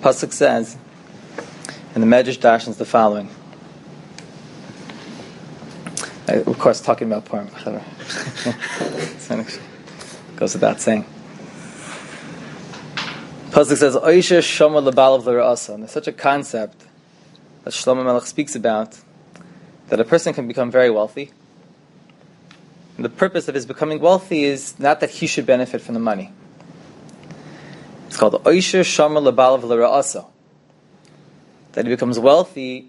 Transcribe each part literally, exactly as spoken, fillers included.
Pasuk says, and the Medrash darshans the following. I, of course, talking about Purim. Goes without saying. Pasuk says, "Oisher shoma lebalav l'ra'asa." And there's such a concept that Shlomo Melech speaks about, that a person can become very wealthy. And the purpose of his becoming wealthy is not that he should benefit from the money. It's called Oisher Shama Lebalav L'Ra'asa. That he becomes wealthy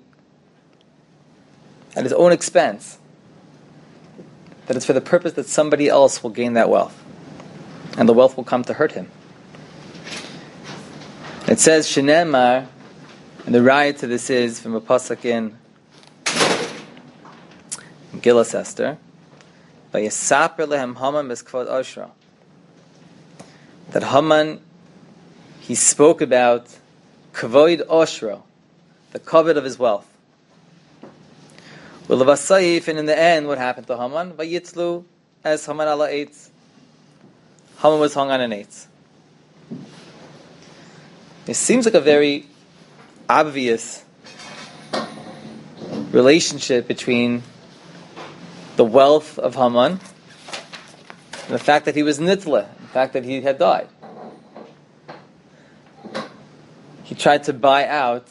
at his own expense. That it's for the purpose that somebody else will gain that wealth. And the wealth will come to hurt him. It says, Shenemar, and the riot to this is from a pasuk in Gillas Esther, Vayesaper lehem Haman beskvod Oshra. That Haman, he spoke about kavod Oshra, the covet of his wealth. Ulavasayif, and in the end, what happened to Haman? Vayitzlu as Haman ala eitz. Haman was hung on an eitz. It seems like a very obvious relationship between the wealth of Haman and the fact that he was nitla, the fact that he had died. He tried to buy out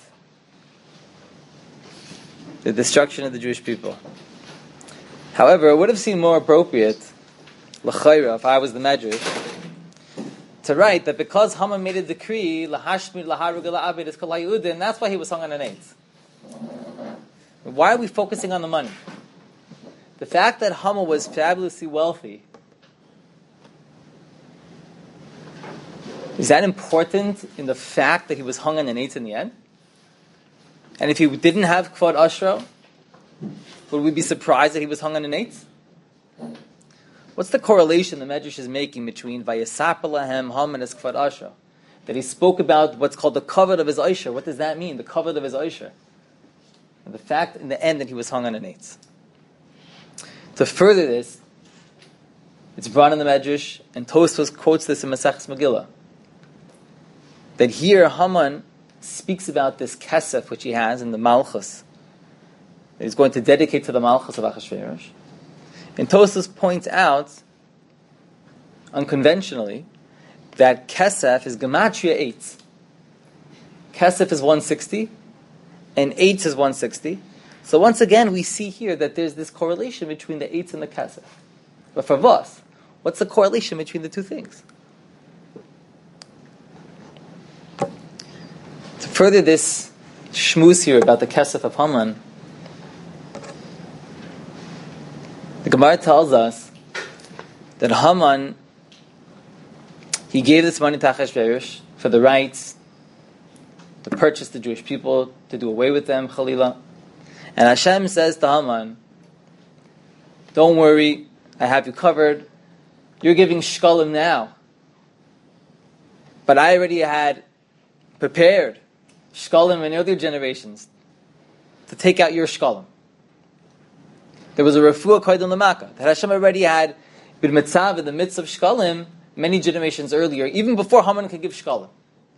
the destruction of the Jewish people. However, it would have seemed more appropriate, l'chayra, if I was the Medrash, to write that because Haman made a decree, lahashmir laharug la'abed is kol hayudim, that's why he was hung on an eitz. Why are we focusing on the money? The fact that Haman was fabulously wealthy, is that important in the fact that he was hung on an eitz in the end? And if he didn't have Kvod Ashra, would we be surprised that he was hung on an eitz? What's the correlation the Medrash is making between Vayesapar lahem Haman as Kvod Ashra? That he spoke about what's called the covet of his Aisha. What does that mean, the covet of his Aisha? And the fact in the end that he was hung on an eitz. To further this, it's brought in the Medrash, and Tosfos quotes this in Maseches Megillah, that here Haman speaks about this kesef which he has in the Malchus, that he's going to dedicate to the Malchus of Achashverosh. And Tosfos points out, unconventionally, that kesef is gematria eight. Kesef is one hundred sixty, and eight is one hundred sixty. So once again, we see here that there's this correlation between the eights and the kesef. But for Vos, what's the correlation between the two things? To further this shmuz here about the kesef of Haman, the Gemara tells us that Haman, he gave this money to Achashverosh for the rights to purchase the Jewish people, to do away with them, Chalila. And Hashem says to Haman, don't worry, I have you covered. You're giving shkalim now. But I already had prepared shkalim in earlier generations to take out your shkalim. There was a refuah koydem lamaka that Hashem already had been mitzav in the midst of shkalim many generations earlier, even before Haman could give shkalim.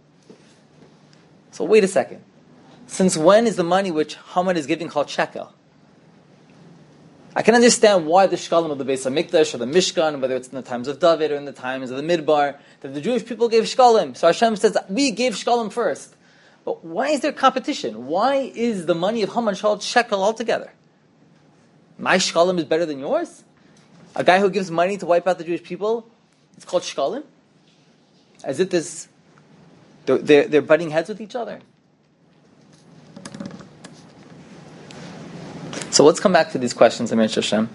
So wait a second. Since when is the money which Haman is giving called shekel? I can understand why the shkalim of the Beis HaMikdash or the Mishkan, whether it's in the times of David or in the times of the Midbar, that the Jewish people gave shkalim. So Hashem says, we gave shkalim first. But why is there competition? Why is the money of Haman called shekel altogether? My shkalim is better than yours? A guy who gives money to wipe out the Jewish people, it's called shkalim? As if this, they're, they're, they're butting heads with each other. So let's come back to these questions, Amir Hashem.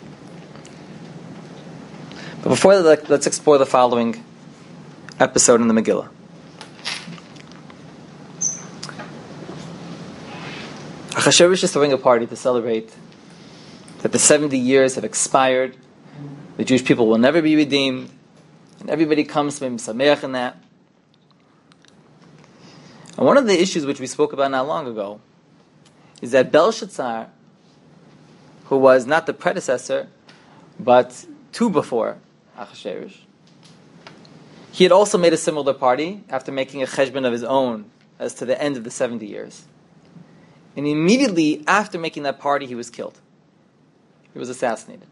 But before that, let's explore the following episode in the Megillah. Achashverosh is throwing a party to celebrate that the seventy years have expired, the Jewish people will never be redeemed, and everybody comes to be sameach in that. And one of the issues which we spoke about not long ago is that Belshazzar, who was not the predecessor, but two before Achashverosh, he had also made a similar party after making a cheshbon of his own as to the end of the seventy years. And immediately after making that party, he was killed. He was assassinated.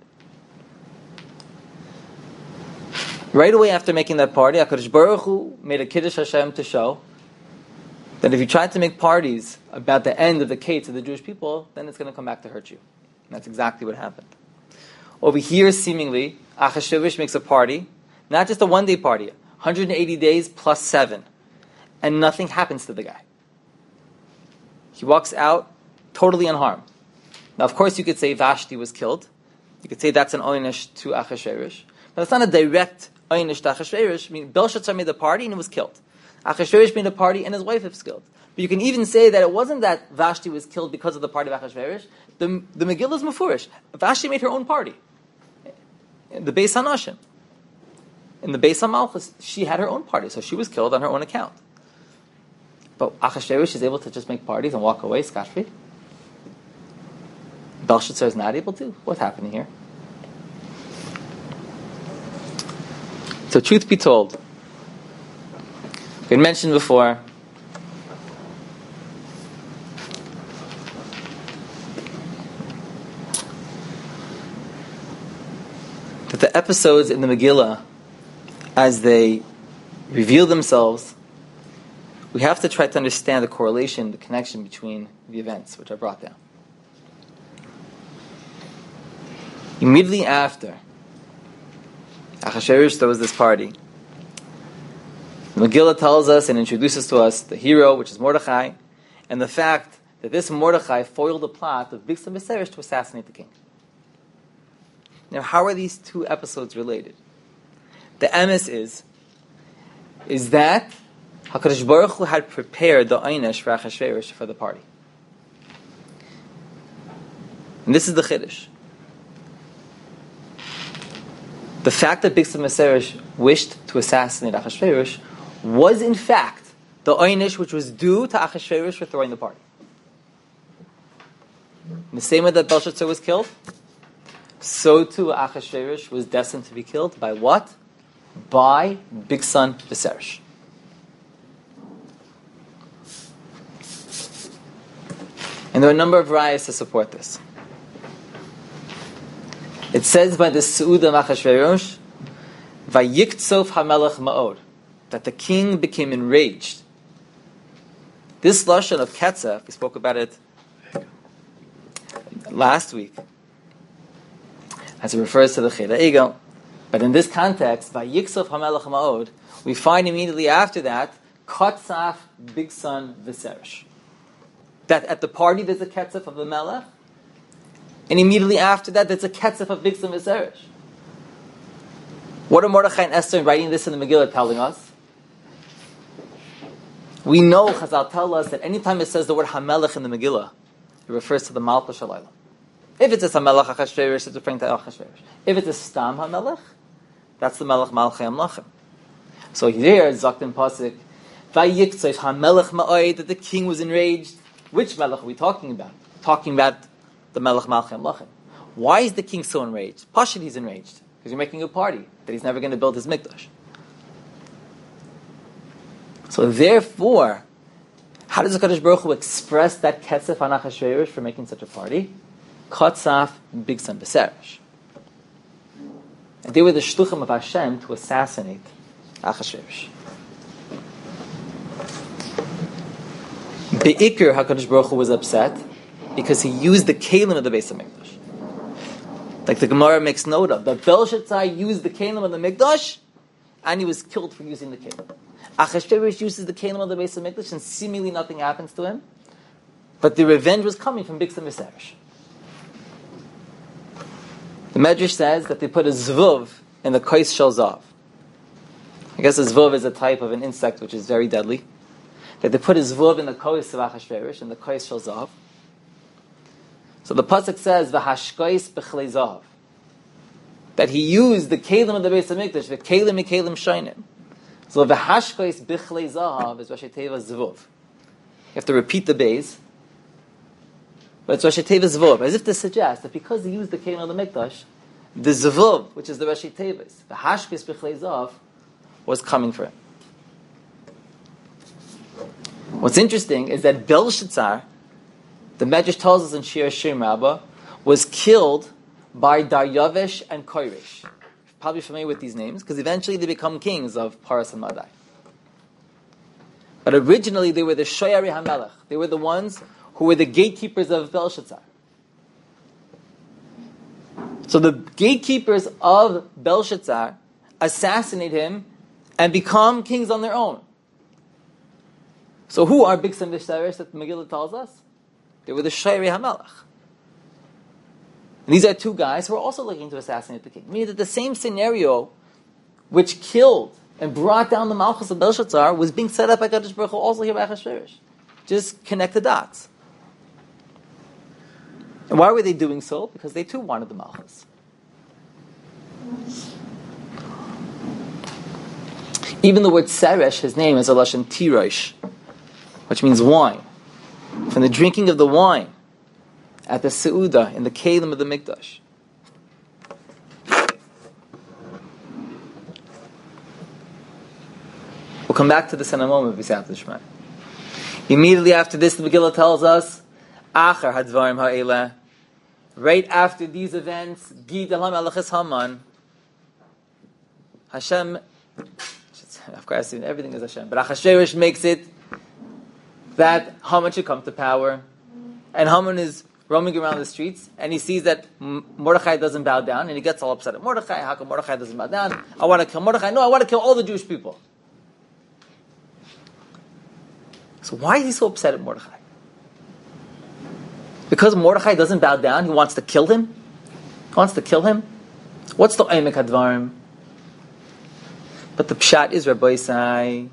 Right away after making that party, HaKadosh Baruch Hu made a Kiddush Hashem to show that if you try to make parties about the end of the Kates of the Jewish people, then it's going to come back to hurt you. And that's exactly what happened. Over here, seemingly, Achashverosh makes a party, not just a one-day party, one hundred eighty days plus seven, and nothing happens to the guy. He walks out totally unharmed. Now, of course, you could say Vashti was killed. You could say that's an oynish to Achashverosh. But it's not a direct oynish to Achashverosh. I mean, Belshazzar made the party and he was killed. Achashverosh made a party and his wife was killed. But you can even say that it wasn't that Vashti was killed because of the party of Achashverosh. The, the Megillah is Mefurish. Vashti made her own party. In the Beis HaNashim. In the Beis HaMalchus, she had her own party, so she was killed on her own account. But Achashverosh is able to just make parties and walk away scot-free. Belshazzar is not able to. What's happening here? So, truth be told, we mentioned before that the episodes in the Megillah, as they reveal themselves, we have to try to understand the correlation, the connection between the events which are brought down. Immediately after Achashverosh throws this party, the Megillah tells us and introduces to us the hero, which is Mordechai, and the fact that this Mordechai foiled the plot of Bigsan Viserys to assassinate the king. Now, how are these two episodes related? The emes is, is that HaKadosh Baruch Hu had prepared the Einesh for Achashverosh for the party. And this is the Chiddush. The fact that Bigsan Viserys wished to assassinate Achashverosh was in fact the Einesh which was due to Achashverosh for throwing the party. In the same way that Belshazzar was killed, so too Achashverosh was destined to be killed by what? By Bigsan Viserys. And there are a number of rayas to support this. It says by the Seudah of Achashverosh, Vayiktzov HaMelech Ma'od, that the king became enraged. This lashon of Ketzef, we spoke about it last week, as it refers to the Cheder Egel. But in this context, Vayiktzov HaMelech Ma'od, we find immediately after that, Katzaf Bigsan Viserys. That at the party there's a Ketzef of the Melech, and immediately after that there's a Ketzef of Bigsan Viserys. What are Mordechai and Esther writing this in the Megillah telling us? We know, Chazal tell us, that anytime it says the word HaMelech in the Megillah, it refers to the Malchus Shalayla. If it's a HaMelech Achashverosh, it's referring to Achashverosh. If it's a Stam HaMelech, that's the Melech Malchei Amlachim. So here, Zaktin Pasik, Vayiktzos HaMelech Ma'oid, that the king was enraged. Which Melech are we talking about? Talking about the Melech Malchei Amlachim. Why is the king so enraged? Pashut, he's enraged because you're making a party that he's never going to build his mikdash. So therefore, how does the Kadosh Baruch Hu express that Ketzef on Achashverosh for making such a party? Katzaf Bigsan Viserys. And they were the shluchim of Hashem to assassinate Achashverosh. Be'ikr, HaKadosh Baruch Hu was upset because he used the kelim of the Beis HaMikdash. Like the Gemara makes note of, that Belshazzar used the kelim of the Mikdash and he was killed for using the kelim. Achashverosh uses the kelim of the Beis HaMikdash and seemingly nothing happens to him. But the revenge was coming from Bigsan Viserys. The Medrash says that they put a zvuv in the kois shel zav. I guess a zvuv is a type of an insect which is very deadly. That they put a zvuv in the kois of Achashverosh, in the kois shel zav. So the pasuk says, "V'hashkois b'chlei zav," that he used the kelim of the Beis HaMikdash, the kelim mikelim shainim. So v'hashkois b'chlei zav is Rashi Teva zvuv. You have to repeat the beis, but it's Rashi Teva zvuv, as if to suggest that because he used the kelim of the Mikdash, the zvuv, which is the Rashi Tevas, the hashkois b'chlei zav, was coming for him. What's interesting is that Belshazzar, the Medrash tells us in Shir Shirim Rabbah, was killed by Daryavish and Koresh. You're probably familiar with these names, because eventually they become kings of Paras and Madai. But originally they were the Shoyari HaMelech. They were the ones who were the gatekeepers of Belshazzar. So the gatekeepers of Belshazzar assassinate him and become kings on their own. So who are Bigsan V'Seresh that the Megillah tells us? They were the Shoyari HaMelech. And these are two guys who are also looking to assassinate the king. Meaning that the same scenario which killed and brought down the Malchus of Belshazzar was being set up by Kadosh Baruch Hu also here by Achashverosh. Just connect the dots. And why were they doing so? Because they too wanted the Malchus. Even the word Seresh, his name is a Lashon Tirosh, which means wine. From the drinking of the wine at the Seudah in the Kalim of the Mikdash. We'll come back to this in a moment, B'Siyat L'Shmai. Immediately after this, the Megillah tells us, Achar Hadvarim Ha'eleh, right after these events, Gidal HaMelech Haman, Hashem, of course, everything is Hashem, but Achashverosh makes it that Haman should come to power, and Haman is roaming around the streets, and he sees that Mordechai doesn't bow down, and he gets all upset at Mordechai. How come Mordechai doesn't bow down? I want to kill Mordechai. No, I want to kill all the Jewish people. So why is he so upset at Mordechai? Because Mordechai doesn't bow down, he wants to kill him? He wants to kill him? What's the Eimek Hadvarim? But the Pshat is, Rabbi Isai,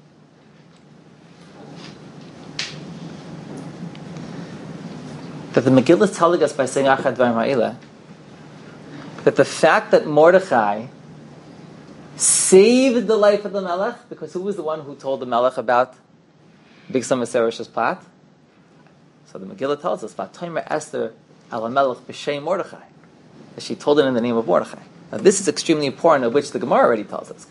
that the Megillah is telling us by saying Achad Dvarim Ha'eleh that the fact that Mordechai saved the life of the Melech, because who was the one who told the Melech about Bigsan V'Seresh's plot? So the Megillah tells us, V'atomer Esther al Melech b'Shem Mordechai, that she told him in the name of Mordechai. Now this is extremely important, of which the Gemara already tells us.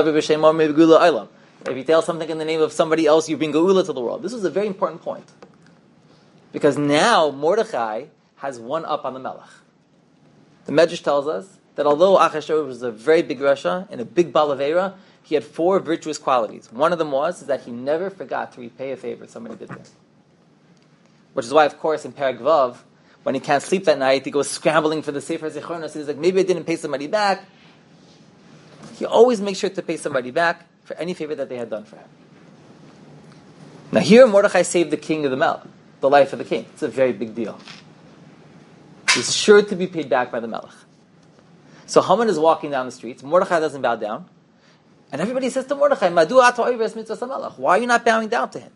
If you tell something in the name of somebody else, you bring Geula to the world. This is a very important point. Because now Mordechai has one up on the Melech. The Medrash tells us that although Achashverosh was a very big Rasha and a big Balavera, he had four virtuous qualities. One of them was is that he never forgot to repay a favor somebody did to him. Which is why, of course, in Perek Vav, when he can't sleep that night, he goes scrambling for the Sefer Zichronos. He's like, maybe I didn't pay somebody back. He always makes sure to pay somebody back for any favor that they had done for him. Now here Mordechai saved the king of the Melech, the life of the king. It's a very big deal. He's sure to be paid back by the Melech. So Haman is walking down the streets. Mordechai doesn't bow down. And everybody says to Mordechai, Madu ato oivers mitzvahs HaMelech. Why are you not bowing down to him?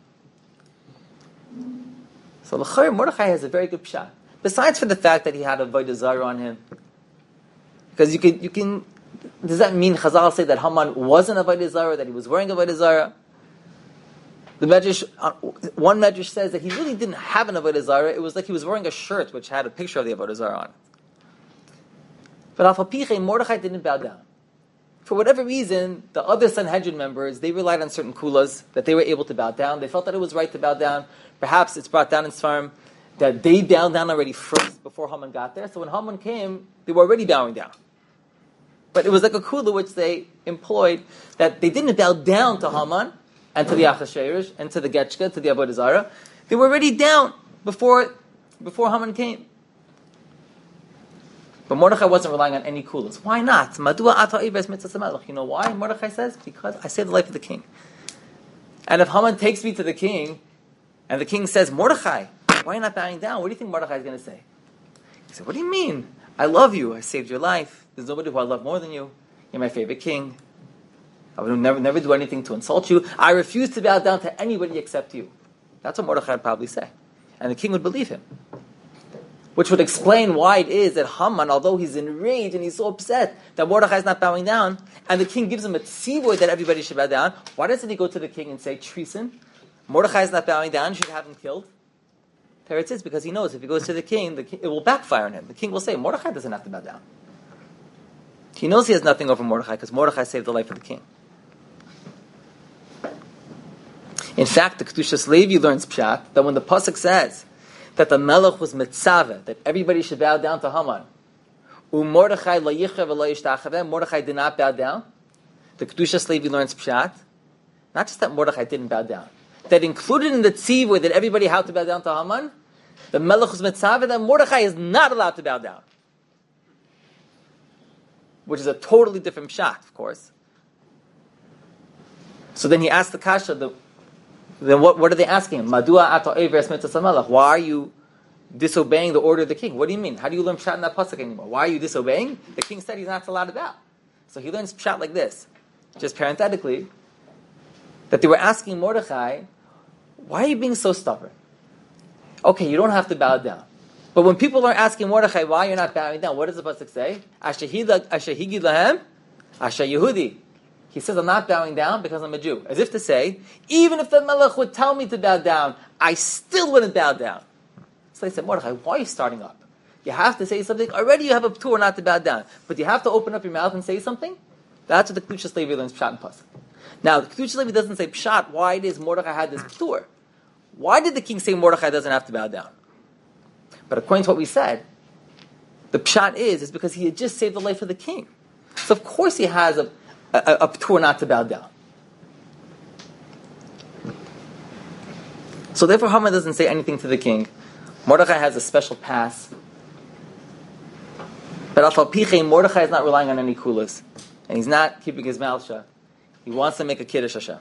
So l'chayr, Mordechai has a very good pshat. Besides for the fact that he had a Avodah Zarah on him. Because you can, you can, does that mean Chazal say that Haman wasn't a Avodah Zarah, that he was wearing a Avodah Zarah? The Medrash, one Medrash says that he really didn't have an Avodah Zarah. It was like he was wearing a shirt which had a picture of the Avodah Zarah on it. But Al Fapiche, Mordechai didn't bow down. For whatever reason, the other Sanhedrin members, they relied on certain kulas that they were able to bow down. They felt that it was right to bow down. Perhaps it's brought down in Sfarim that they bowed down already first before Haman got there. So when Haman came, they were already bowing down. But it was like a kula which they employed, that they didn't bow down to Haman and to the Achashverosh and to the Getchka, to the Avodah Zarah. They were already down before, before Haman came. But Mordechai wasn't relying on any kulas. Why not? Madua ata ibes mitzvahs HaMelech. You know why? Mordechai says, because I saved the life of the king. And if Haman takes me to the king, and the king says, Mordechai, why are you not bowing down? What do you think Mordechai is going to say? He said, what do you mean? I love you. I saved your life. There's nobody who I love more than you. You're my favorite king. I would never, never do anything to insult you. I refuse to bow down to anybody except you. That's what Mordechai would probably say. And the king would believe him. Which would explain why it is that Haman, although he's enraged and he's so upset that Mordechai is not bowing down, and the king gives him a tzivur that everybody should bow down, why doesn't he go to the king and say, treason? Mordechai is not bowing down, you should have him killed. There it is, because he knows if he goes to the king, the king, it will backfire on him. The king will say, Mordechai doesn't have to bow down. He knows he has nothing over Mordechai, because Mordechai saved the life of the king. In fact, the Kedushas Levi learns pshat that when the pasuk says that the Melech was mitzaveh, that everybody should bow down to Haman, Mordechai Mordechai did not bow down. The Kedushas Levi learns pshat, not just that Mordechai didn't bow down, that included in the tzivur that everybody had to bow down to Haman, the Melech was mitzaveh, that Mordechai is not allowed to bow down. Which is a totally different pshat, of course. So then he asked the kasha, the, then what, what are they asking him? Madua ata oiver mitzvas hamelech? Why are you disobeying the order of the king? What do you mean? How do you learn pshat in that pasuk anymore? Why are you disobeying? The king said he's not allowed to bow. So he learns pshat like this, just parenthetically, that they were asking Mordechai, why are you being so stubborn? Okay, you don't have to bow down. But when people are asking Mordechai why you're not bowing down, what does the pasuk say? Asher higid lahem, Asher Yehudi. He says, I'm not bowing down because I'm a Jew. As if to say, even if the Melech would tell me to bow down, I still wouldn't bow down. So they said, Mordechai, why are you starting up? You have to say something. Already you have a tour not to bow down. But you have to open up your mouth and say something? That's what the Kedushas Levi learns pshat and pasuk. Now, the Kedushas Levi doesn't say pshat, why it is Mordechai had this tour. Why did the king say Mordechai doesn't have to bow down? But according to what we said, the pshat is, is because he had just saved the life of the king. So of course he has a, a, a tour not to bow down. So therefore Haman doesn't say anything to the king. Mordechai has a special pass. But Afal Pichei, Mordechai is not relying on any kulas. And he's not keeping his mouth shut. He wants to make a kiddush Hashem.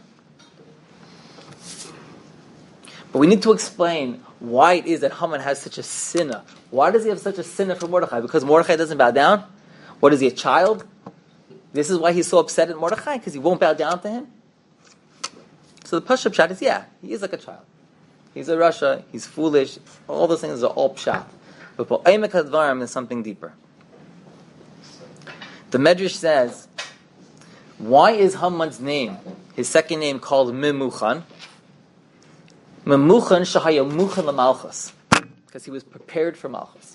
But we need to explain why it is that Haman has such a sinna. Why does he have such a sinna for Mordechai? Because Mordechai doesn't bow down? What is he, a child? This is why he's so upset at Mordechai? Because he won't bow down to him? So the Pashup pshat is, yeah, he is like a child. He's a Rasha, he's foolish, all those things are all pshat. But for Eimek HaDvarim, there's something deeper. The Medrash says, why is Haman's name, his second name, called Memuchan? Memuchan shahaya muchan lamalchus, because he was prepared for malchus.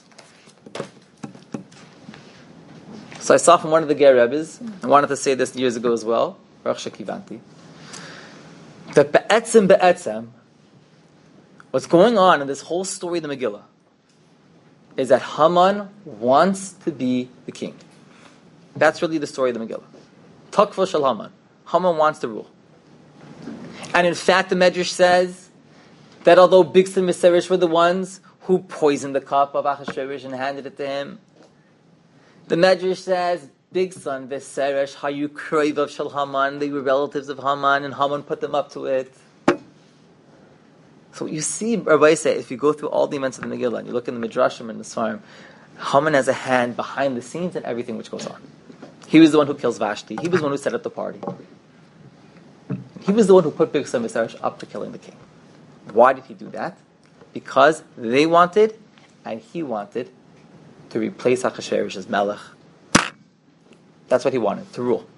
So I saw from one of the Ger Rebbes, I wanted to say this years ago as well, Baruch Shekivanti, that be'etzem be'etzem, what's going on in this whole story of the Megillah is that Haman wants to be the king. That's really the story of the Megillah. Takva shel Haman. Haman wants to rule. And in fact, the Medrash says that although Bigsan and Viseresh were the ones who poisoned the cup of Achashverosh and handed it to him, the Medrash says Bigsan, Viseresh, Hayu Kroiv of Shel Haman, they were relatives of Haman, and Haman put them up to it. So you see, Rabbi say, if you go through all the events of the Megillah and you look in the Midrashim and the Svarim, Haman has a hand behind the scenes in everything which goes on. He was the one who kills Vashti. He was the one who set up the party. He was the one who put Bigsan and Viseresh up to killing the king. Why did he do that? Because they wanted, and he wanted, to replace Achashverosh as Melech. That's what he wanted, to rule.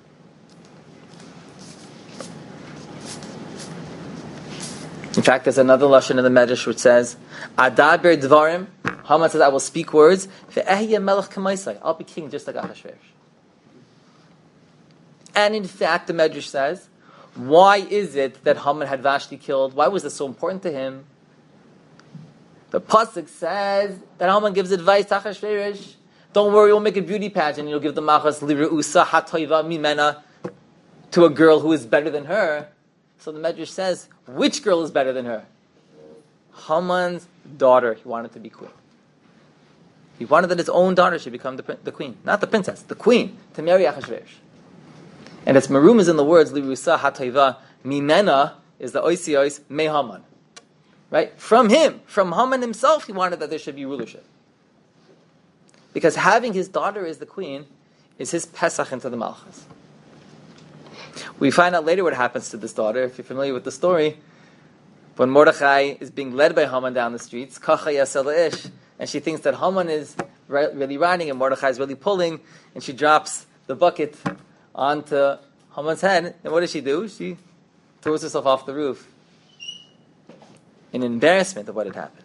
In fact, there's another lashon in the Medrash which says, Adaber Dvarim, Haman says, I will speak words, Ve'ehye Melech Kamaisai, I'll be king just like Achashverosh. And in fact, the Medrash says, why is it that Haman had Vashti killed? Why was this so important to him? The pasuk says that Haman gives advice to Achashverosh. Don't worry, we'll make a beauty pageant and you'll give the machas liru'usa hatoiva mimena to a girl who is better than her. So the Medrash says, which girl is better than her? Haman's daughter. He wanted to be queen. He wanted that his own daughter should become the, the queen, not the princess, the queen, to marry Achashverosh. And its marum is in the words lirusa hatayva mimena is the oisios me Haman, right? From him, from Haman himself, he wanted that there should be rulership, because having his daughter as the queen is his pesach into the malchus. We find out later what happens to this daughter. If you're familiar with the story, when Mordechai is being led by Haman down the streets, kacha yasel ish, and she thinks that Haman is really riding and Mordechai is really pulling, and she drops the bucket onto Haman's head, and what does she do? She throws herself off the roof in embarrassment of what had happened.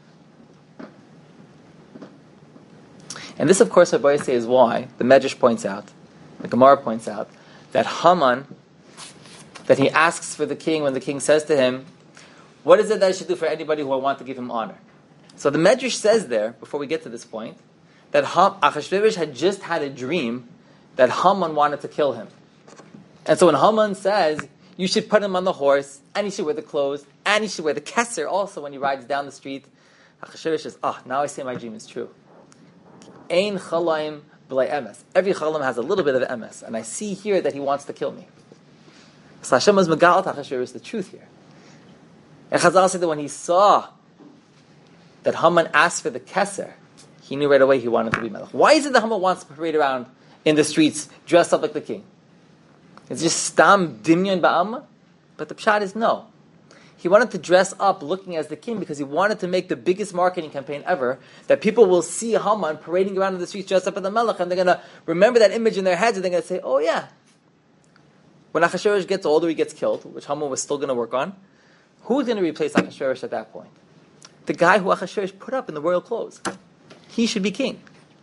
And this, of course, Rabbi say is why the Medrash points out, the Gemara points out, that Haman that he asks for the king when the king says to him, what is it that I should do for anybody who I want to give him honor? So the Medrash says there, before we get to this point, that Ham, Achashverosh had just had a dream that Haman wanted to kill him. And so when Haman says, you should put him on the horse, and he should wear the clothes, and he should wear the keser also when he rides down the street, Achashverosh says, ah, oh, now I say my dream is true. Ein chalaim b'lei emes. Every chalam has a little bit of emes, and I see here that he wants to kill me. So Hashem was megal to Achashverosh the truth here. And Chazal said that when he saw that Haman asked for the keser, he knew right away he wanted to be melech. Why is it that Haman wants to parade around in the streets dressed up like the king? It's just stam dimyon ba'alma? But the pshat is no. He wanted to dress up looking as the king because he wanted to make the biggest marketing campaign ever, that people will see Haman parading around in the streets dressed up as the melech, and they're going to remember that image in their heads, and they're going to say, oh yeah. When Achashverosh gets older, he gets killed, which Haman was still going to work on. Who's going to replace Achashverosh at that point? The guy who Achashverosh put up in the royal clothes. He should be king.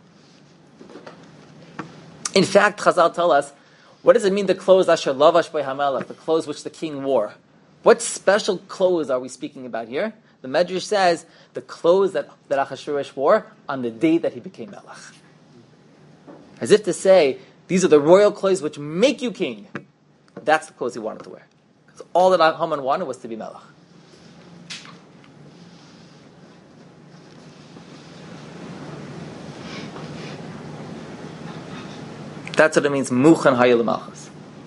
In fact, Chazal tell us, what does it mean, the clothes asher lavash by hamelech, the clothes which the king wore? What special clothes are we speaking about here? The Medrash says the clothes that, that Achashverosh wore on the day that he became melech. As if to say, these are the royal clothes which make you king. That's the clothes he wanted to wear. Because all that Haman wanted was to be melech. That's what it means, muchan hayel malchus.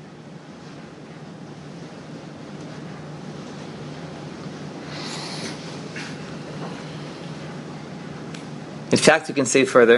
In fact, you can say further,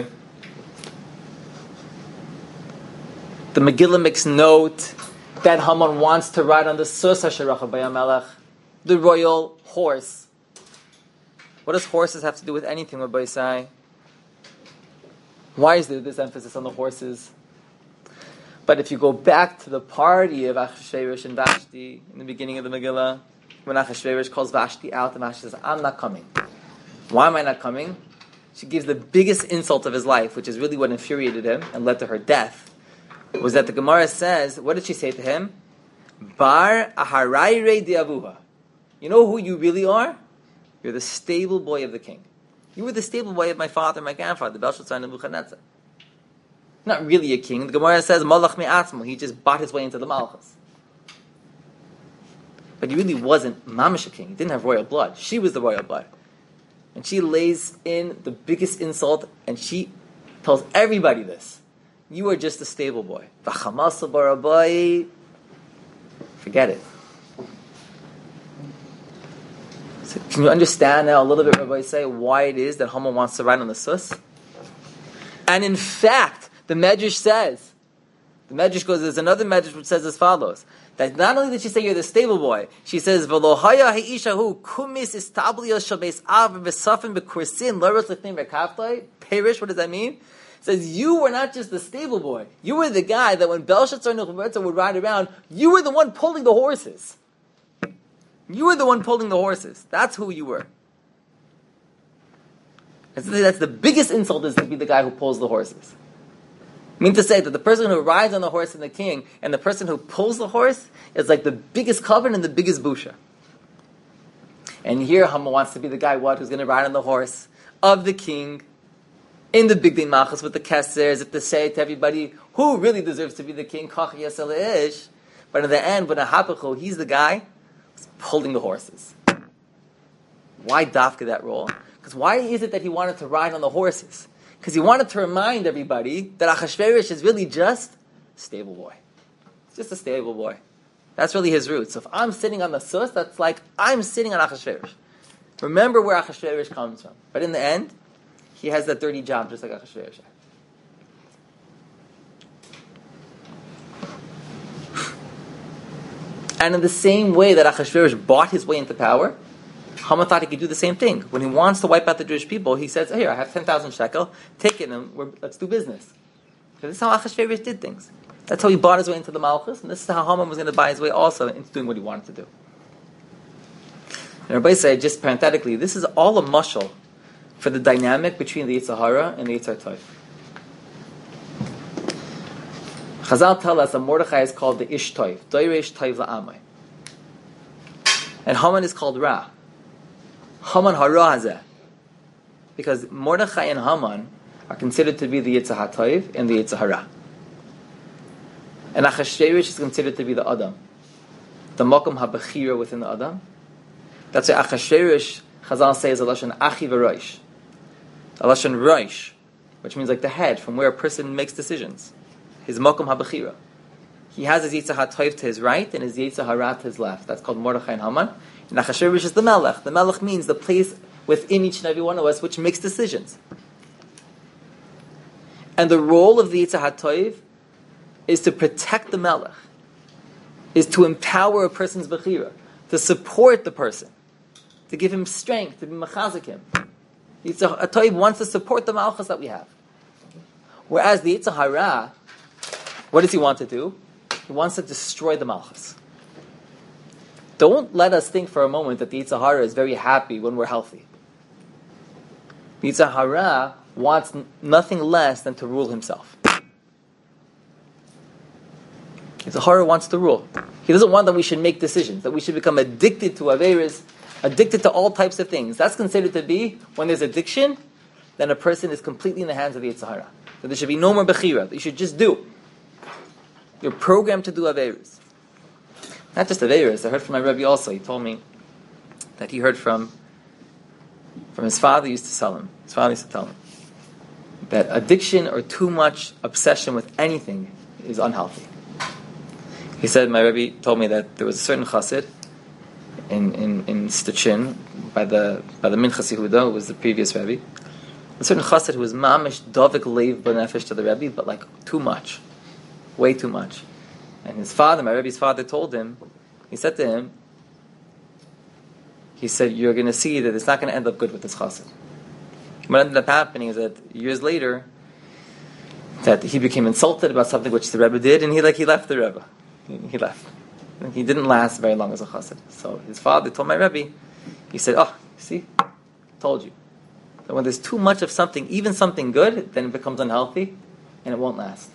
the Megillah makes note that Haman wants to ride on the sus hasherachav b'yamelech, the royal horse. What does horses have to do with anything, Rabbi Yisai? Why is there this emphasis on the horses? But if you go back to the party of Achashverosh and Vashti in the beginning of the Megillah, when Achashverosh calls Vashti out, and Vashti says, I'm not coming. Why am I not coming? She gives the biggest insult of his life, which is really what infuriated him and led to her death, was that the Gemara says, what did she say to him? Bar aharayre diavuha. You know who you really are? You're the stable boy of the king. You were the stable boy of my father and my grandfather, Belshazzar and Nebuchadnezzar. Not really a king. The Gemara says, Malach me'atzmo. He just bought his way into the Malchus. But he really wasn't mamish a king. He didn't have royal blood. She was the royal blood. And she lays in the biggest insult, and she tells everybody this. You are just a stable boy. V'chamasa barabai. Forget it. So can you understand now a little bit, Rabbi, say why it is that Haman wants to ride on the sus? And in fact, the Medrash says, the Medrash goes, there's another Medrash which says as follows, that not only did she say you're the stable boy, she says, V'lohaya he'ishahu kumis istabliya shabes av v'safim b'kursin l'ros l'chnim v'kaftoi. Perish, what does that mean? It says, you were not just the stable boy. You were the guy that when Belshazzar and Nebuchadnezzar would ride around, you were the one pulling the horses. You were the one pulling the horses. That's who you were. And so that's the biggest insult, is to be the guy who pulls the horses. I mean to say that the person who rides on the horse and the king, and the person who pulls the horse, is like the biggest coven and the biggest busha. And here Haman wants to be the guy, what, who's going to ride on the horse of the king, in the big din machas with the keser, as if to say to everybody, who really deserves to be the king, kach yasel ish. But in the end, when a hapachu, he's the guy who's pulling the horses. Why dafka that role? Because why is it that he wanted to ride on the horses? Because he wanted to remind everybody that Achashverosh is really just a stable boy. It's just a stable boy. That's really his roots. So if I'm sitting on the sus, that's like I'm sitting on Achashverosh. Remember where Achashverosh comes from. But in the end, he has that dirty job just like Achashverosh. And in the same way that Achashverosh bought his way into power, Haman thought he could do the same thing. When he wants to wipe out the Jewish people, he says, here, I have ten thousand shekel, take it and we're, let's do business. Because this is how Achashverosh did things. That's how he bought his way into the Malchus, and this is how Haman was going to buy his way also into doing what he wanted to do. And everybody said, just parenthetically, this is all a mashal for the dynamic between the Yetzer Hara and the Yetzer Tov. Chazal tell us that Mordechai is called the Ish Tov, Doiresh Tov La'amai. And Haman is called Ra. Haman hara hazeh. Because Mordechai and Haman are considered to be the Yetzer HaTov and the Yetzer Hara. And Achashverosh is considered to be the Adam. The Mokum HaBechira within the Adam. That's why Achashverosh, Chazal says, a Lashon Achi v'Roish. A Lashon Roish, which means like the head, from where a person makes decisions. His Mokum HaBechira. He has his Yetzer HaTov to his right and his Yetzer Hara to his left. That's called Mordechai and Haman. And Achashverosh is the Melech. The Melech means the place within each and every one of us which makes decisions. And the role of the Yetzer HaTov is to protect the Melech, is to empower a person's Bechira, to support the person, to give him strength, to be mechazik him. The Yetzer HaTov wants to support the Malchus that we have. Whereas the Yetzer Hara, what does he want to do? He wants to destroy the Malchus. Don't let us think for a moment that the Yetzer Hara is very happy when we're healthy. The Yetzer Hara wants n- nothing less than to rule himself. Yetzer Hara wants to rule. He doesn't want that we should make decisions, that we should become addicted to Averis, addicted to all types of things. That's considered to be, when there's addiction, then a person is completely in the hands of the Yetzer Hara. That there should be no more Bechira, that you should just do. You're programmed to do Averis. Not just Averis, I heard from my Rebbe also. He told me that he heard from from his father. He used to tell him. His father used to tell him that addiction or too much obsession with anything is unhealthy. He said, my Rebbe told me that there was a certain chassid in in in Stichin by the by the Minchas Yehuda, who was the previous Rebbe. A certain chassid who was mamish dovik leiv b'nefesh to the Rebbe, but like too much, way too much. And his father, my Rebbe's father, told him, he said to him, he said, you're going to see that it's not going to end up good with this chassid. What ended up happening is that years later, that he became insulted about something which the Rebbe did, and he like he left the Rebbe. He, he left. And he didn't last very long as a chassid. So his father told my Rebbe, he said, oh, see, told you. That when there's too much of something, even something good, then it becomes unhealthy, and it won't last.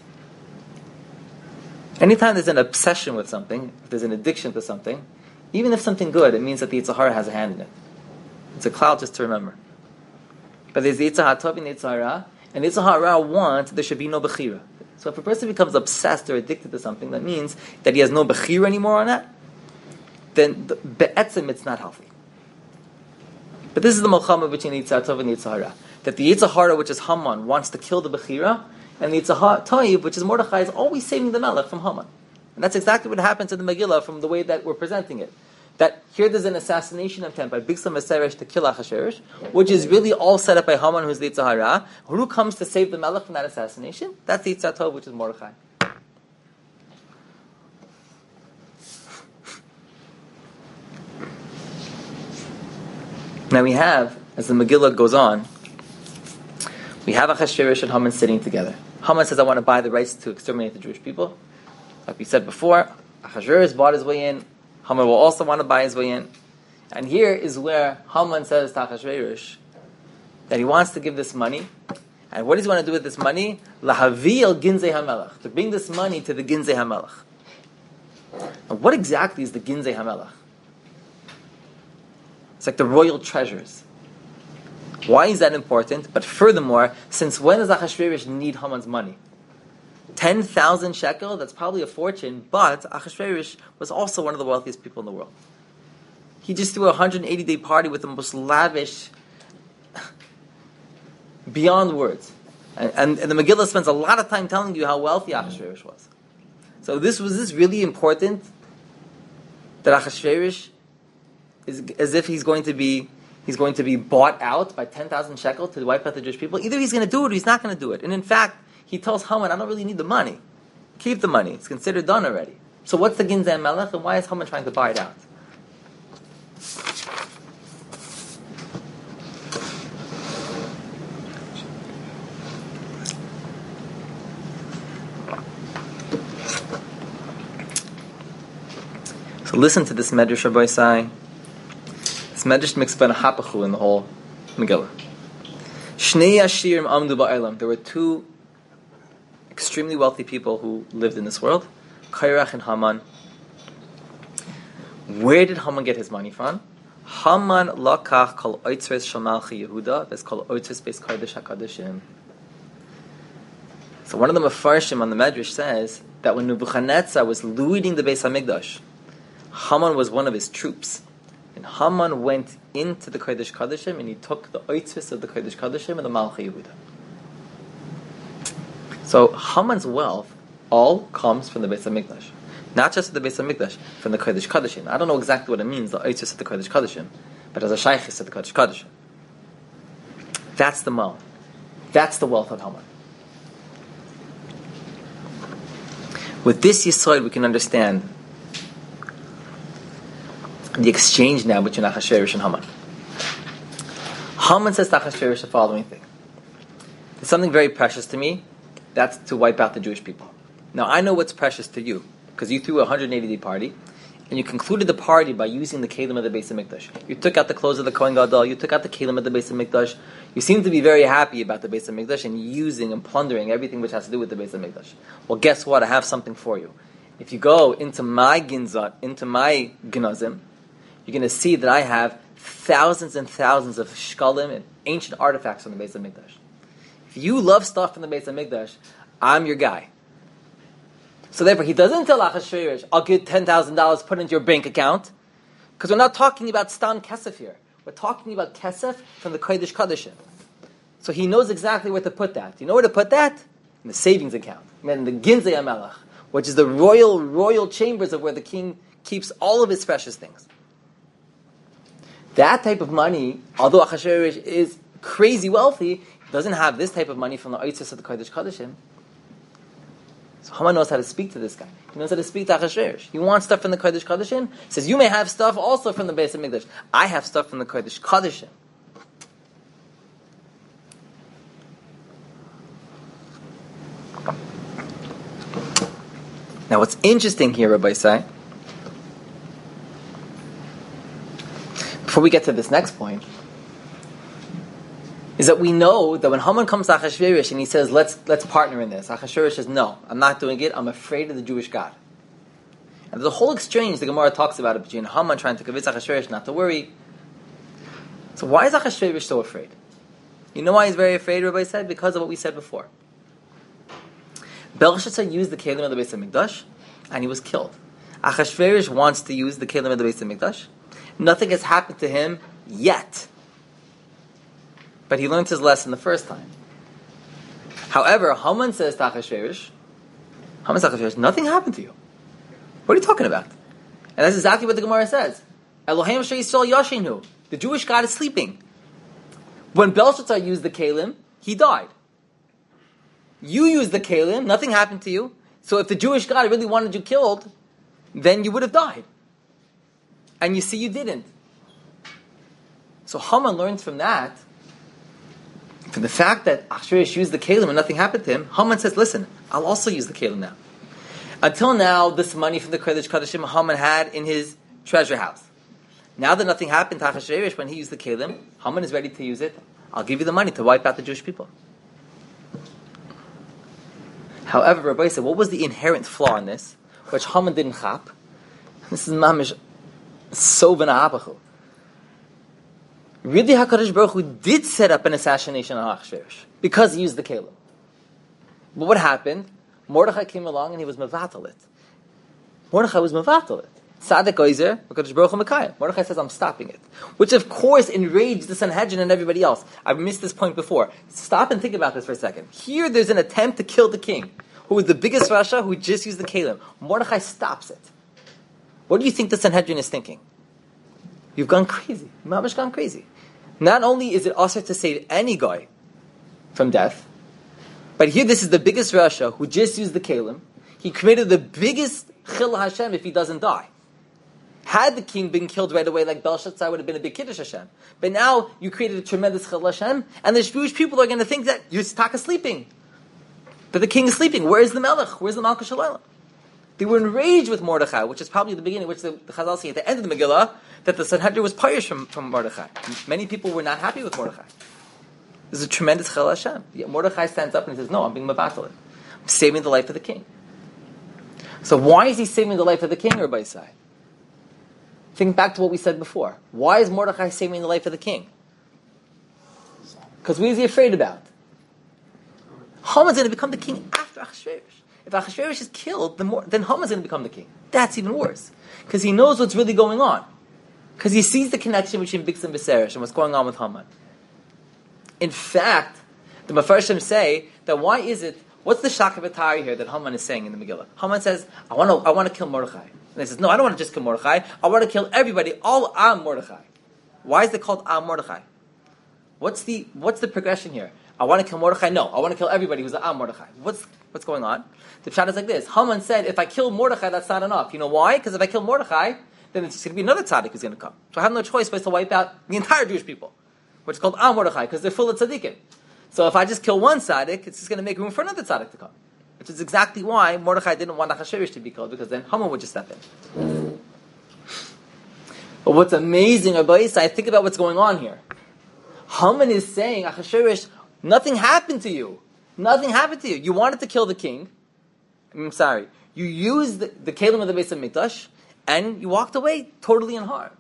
Anytime there's an obsession with something, if there's an addiction to something, even if something good, it means that the Yetzer Hara has a hand in it. It's a cloud just to remember. But there's the Yetzer HaTov and the Yetzer Hara, and the Yetzer Hara wants there should be no Bechira. So if a person becomes obsessed or addicted to something, that means that he has no Bechira anymore on that, then the, be'etzim, it's not healthy. But this is the Melchama between the Yetzer HaTov and the Yetzer Hara. That the Yetzer Hara, which is Haman, wants to kill the Bechira, and the Yetzer HaTov, which is Mordechai, is always saving the Melech from Haman. And that's exactly what happens in the Megillah from the way that we're presenting it. That here there's an assassination attempt by Bigsa Meseresh to kill Achashverosh, which is really all set up by Haman, who's the Yetzer Hara. Who comes to save the Melech from that assassination? That's the Yetzer HaTov, which is Mordechai. Now we have, as the Megillah goes on, we have Achashverosh and Haman sitting together. Haman says, I want to buy the rights to exterminate the Jewish people. Like we said before, Achashverosh bought his way in. Haman will also want to buy his way in. And here is where Haman says to Achashverosh that he wants to give this money. And what does he want to do with this money? Lahavi el Ginzei HaMelech. To bring this money to the Ginzei HaMelech. Now what exactly is the Ginzei HaMelech? It's like the royal treasures. Why is that important? But furthermore, since when does Achashverosh need Haman's money? ten thousand shekel, that's probably a fortune, but Achashverosh was also one of the wealthiest people in the world. He just threw a one hundred eighty day party with the most lavish, beyond words. And, and, and the Megillah spends a lot of time telling you how wealthy Achashverosh was. So this was this really important that Achashverosh is as if he's going to be he's going to be bought out by ten thousand shekel to wipe out the Jewish people. Either he's going to do it or he's not going to do it. And in fact, he tells Haman, I don't really need the money. Keep the money. It's considered done already. So what's the Ginzei HaMelech, and why is Haman trying to buy it out? So listen to this Medrash, Rabbi Isai. This Medrash makes ben hapachu in the whole Megillah. Shnei Ashirim amdu ba'elam. There were two extremely wealthy people who lived in this world, Kairach and Haman. Where did Haman get his money from? Haman lakach kol oitzres shel Malchi Yehuda, that's called oitzres beis kodesh hakadashim. So one of the Mefarshim on the Medrash says that when Nebuchadnezzar was looting the Beis Hamikdash, Haman was one of his troops. And Haman went into the Kodesh Kodeshim and he took the oitzvus of the Kodesh Kodeshim and the Malchi Yehuda. So Haman's wealth all comes from the Beis Hamikdash. Not just the Beis Hamikdash, from the Kodesh Kodeshim. I don't know exactly what it means, the oitzvus of the Kodesh Kodeshim, but as a shaykhis of the Kodesh Kodeshim. That's the mal. That's the wealth of Haman. With this yesod, we can understand the exchange now between Achashverosh and Haman. Haman says to Achashverosh the following thing: "There's something very precious to me. That's to wipe out the Jewish people. Now I know what's precious to you because you threw a one hundred eighty day party, and you concluded the party by using the kelim of the Beis Hamikdash. You took out the clothes of the Kohen Gadol. You took out the kelim of the Beis Hamikdash. You seem to be very happy about the Beis Hamikdash and using and plundering everything which has to do with the Beis Hamikdash. Well, guess what? I have something for you. If you go into my ginzat, into my gnazim, you're going to see that I have thousands and thousands of shkalim and ancient artifacts from the Beis Hamikdash. If you love stuff from the Beis Hamikdash, I'm your guy." So therefore, he doesn't tell Achashverosh, "I'll get ten thousand dollars put into your bank account," because we're not talking about stam kesef here. We're talking about kesef from the Kodesh Kodeshim. So he knows exactly where to put that. You know where to put that? In the savings account. I mean, in the Ginzei HaMelech, which is the royal, royal chambers of where the king keeps all of his precious things. That type of money, although Achashverosh is crazy wealthy, doesn't have this type of money from the oitzvus of the Kodesh Kodeshim. So Haman knows how to speak to this guy. He knows how to speak to Achashverosh. He wants stuff from the Kodesh Kodeshim. He says, "You may have stuff also from the Beis Hamikdash. I have stuff from the Kodesh Kodeshim." Now what's interesting here, Rabbi Say, before we get to this next point, is that we know that when Haman comes to Achashverosh and he says, let's let's partner in this, Achashverosh says, "No, I'm not doing it. I'm afraid of the Jewish God." And there's a whole exchange the Gemara talks about it between Haman trying to convince Achashverosh not to worry. So why is Achashverosh so afraid? You know why he's very afraid, Rabbi said? Because of what we said before. Belshazzar used the kelim of the Beis Hamikdash and he was killed. Achashverosh wants to use the kelim of the Beis Hamikdash. Nothing has happened to him yet. But he learned his lesson the first time. However, Haman says to Achashverosh, Haman says to Achashverosh, "Nothing happened to you. What are you talking about?" And that's exactly what the Gemara says. Elohim Yisrael Yashenu. The Jewish God is sleeping. When Belshazzar used the kelim, he died. You used the kelim, nothing happened to you. So if the Jewish God really wanted you killed, then you would have died. And you see you didn't. So Haman learns from that, from the fact that Achashverosh used the kelim and nothing happened to him, Haman says, "Listen, I'll also use the kelim now." Until now, this money from the Kodesh Kodeshim Haman had in his treasure house. Now that nothing happened to Achashverosh when he used the kelim, Haman is ready to use it. I'll give you the money to wipe out the Jewish people. However, Rabbi said, what was the inherent flaw in this, which Haman didn't chap? This is mamish so v'na'abachu. Really, HaKadosh Baruch Hu did set up an assassination on Achashverosh because he used the kelim. But what happened? Mordechai came along and he was mevatel it. Mordechai was mevatel it. Tzaddik Oizer, HaKadosh Baruch Hu Mekayim. Mordechai says, "I'm stopping it," which of course enraged the Sanhedrin and everybody else. I've missed this point before. Stop and think about this for a second. Here, there's an attempt to kill the king, who was the biggest Rasha, who just used the kelim. Mordechai stops it. What do you think the Sanhedrin is thinking? You've gone crazy. Mamash gone crazy. Not only is it also to save any guy from death, but here this is the biggest Rasha who just used the kelim. He committed the biggest chil Hashem if he doesn't die. Had the king been killed right away like Belshazzar, would have been a big Kiddush Hashem. But now you created a tremendous chil Hashem, and the Jewish people are going to think that you're taka sleeping. That the king is sleeping. Where is the Melech? Where's the Malchus Shalayla? They were enraged with Mordechai, which is probably the beginning, which the, the Chazal say at the end of the Megillah, that the Sanhedrin was pious from, from Mordechai. Many people were not happy with Mordechai. This is a tremendous chil Hashem. Yet Mordechai stands up and he says, "No, I'm being mevatel it. I'm saving the life of the king." So why is he saving the life of the king, Rabbi Isai? Think back to what we said before. Why is Mordechai saving the life of the king? Because what is he afraid about? Haman's going to become the king after Achashverosh. If Achashverosh is killed, then, more, then Haman's going to become the king. That's even worse. Because he knows what's really going on. Because he sees the connection between Bigsa and Viserys and what's going on with Haman. In fact, the Mefarshim say that why is it, what's the Shakavatari here that Haman is saying in the Megillah? Haman says, I want to I want to kill Mordechai. And he says, no, I don't want to just kill Mordechai. I want to kill everybody, all Am Mordechai. Why is it called Am Mordechai? What's the what's the progression here? I want to kill Mordechai? No, I want to kill everybody who's an Am Mordechai. What's what's going on? The pshat is like this. Haman said, if I kill Mordechai, that's not enough. You know why? Because if I kill Mordechai, then it's going to be another tzaddik who's going to come. So I have no choice but to wipe out the entire Jewish people, which is called Am Mordechai, because they're full of tzaddikim. So if I just kill one tzaddik, it's just going to make room for another tzaddik to come. Which is exactly why Mordechai didn't want Achashverosh to be killed, because then Haman would just step in. But what's amazing about Isai, think about what's going on here. Haman is saying, Achashverosh, nothing happened to you. Nothing happened to you. You wanted to kill the king. I'm sorry. You used the, the Kalim of the Beis HaMikdash, and you walked away totally unharmed.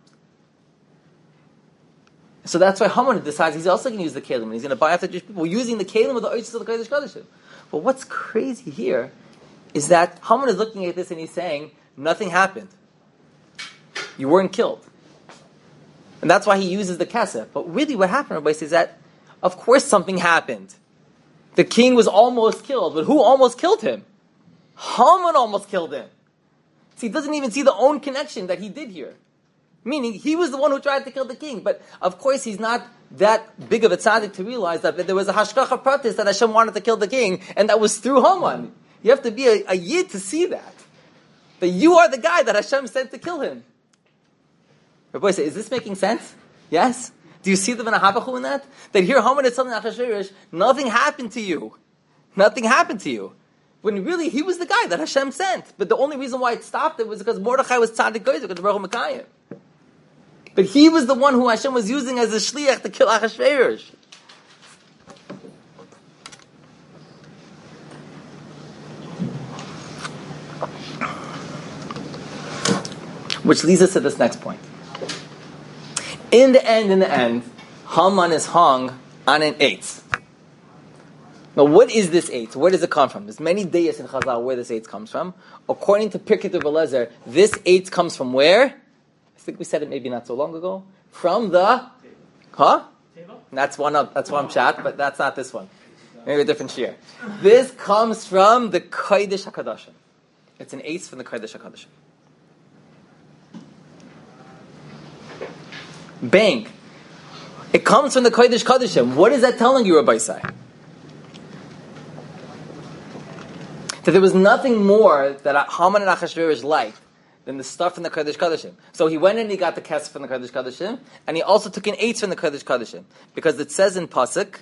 So that's why Haman decides he's also going to use the Kalim, and he's going to buy after Jewish people using the Kalim of the Oitzes of the Kodesh Kodeshim. But what's crazy here is that Haman is looking at this and he's saying, nothing happened. You weren't killed. And that's why he uses the Kesef. But really what happened, everybody says that, of course something happened. The king was almost killed, but who almost killed him? Haman almost killed him. See, he doesn't even see the own connection that he did here. Meaning, he was the one who tried to kill the king. But, of course, he's not that big of a tzaddik to realize that there was a hashgacha pratis that Hashem wanted to kill the king, and that was through Haman. You have to be a, a yid to see that. That you are the guy that Hashem sent to kill him. Rabbi say, is this making sense? Yes? Do you see the V'nahabachu in that? That here Haman is telling Achashverosh, nothing happened to you. Nothing happened to you. When really, he was the guy that Hashem sent. But the only reason why it stopped it was because Mordechai was tzaddik goyzer, because Baruch Mekayim. But he was the one who Hashem was using as a shliach to kill Achashverosh. Which leads us to this next point. In the end, in the end, Haman is hung on an eitz. Now, what is this eitz? Where does it come from? There's many dayas in Chazal where this eitz comes from. According to Pirkei Eliezer, this eitz comes from where? I think we said it maybe not so long ago. From the, huh? That's one of that's one chat, but that's not this one. Maybe a different shir. This comes from the Kodesh HaKadoshim. It's an eitz from the Kodesh HaKadoshim. Bang. It comes from the Kodesh Kodeshim. What is that telling you, Rabbi Isai? That there was nothing more that Haman and Achashverosh liked than the stuff from the Kodesh Kodeshim. So he went and he got the kesef from the Kodesh Kodeshim, and he also took an eitz from the Kodesh Kodeshim. Because it says in Pasuk,